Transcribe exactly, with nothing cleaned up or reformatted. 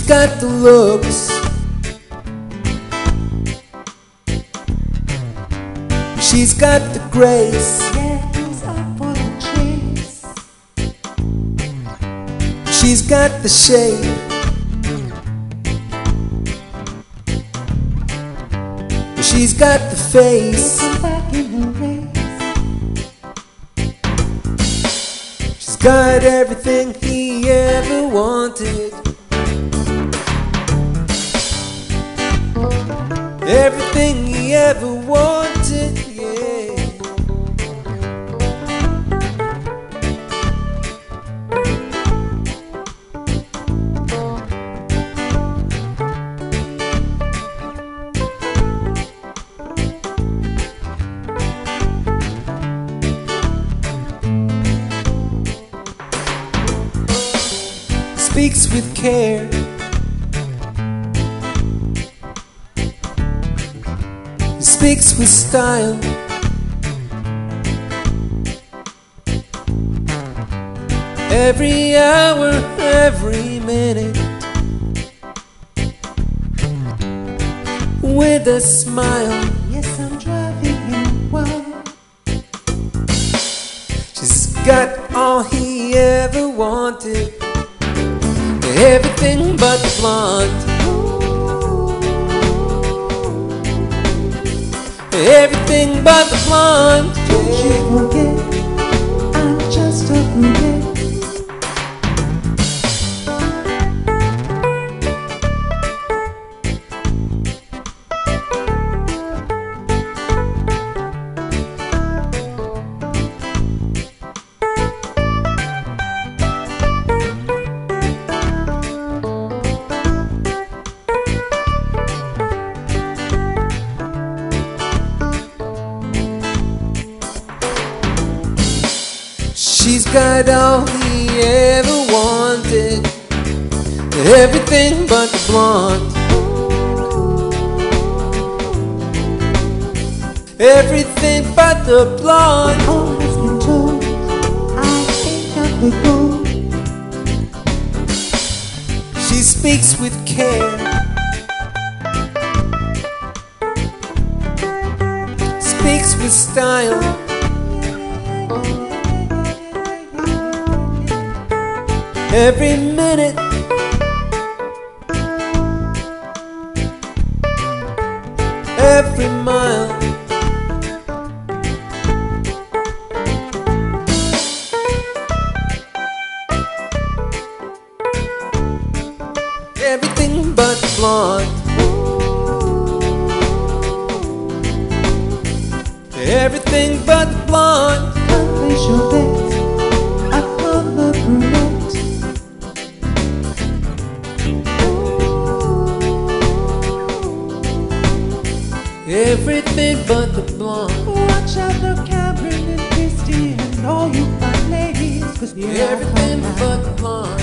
got the looks, she's got the grace, Yes, up for the chase. she's got the shape, she's got the face, Come back in the race. she's got everything he ever wanted, everything he ever wanted, yeah. Speaks with care, he speaks with style, every hour, every minute, with a smile. Yes, I'm driving him wild. She's got all he ever wanted, everything but the blonde, everything but the blonde. Don't you forget, I'm just a brunette. She's got all he ever wanted, everything but the blonde, everything but the blonde. All has been told, I ain't got the gold. She speaks with care, speaks with style, every minute, every mile, everything but the blonde, everything but the blonde. Can't place your bet upon the brunette. Everything but the blonde, Watch out the Cameron and Christie and all you fine ladies, 'cause here I come everything now. but the blonde.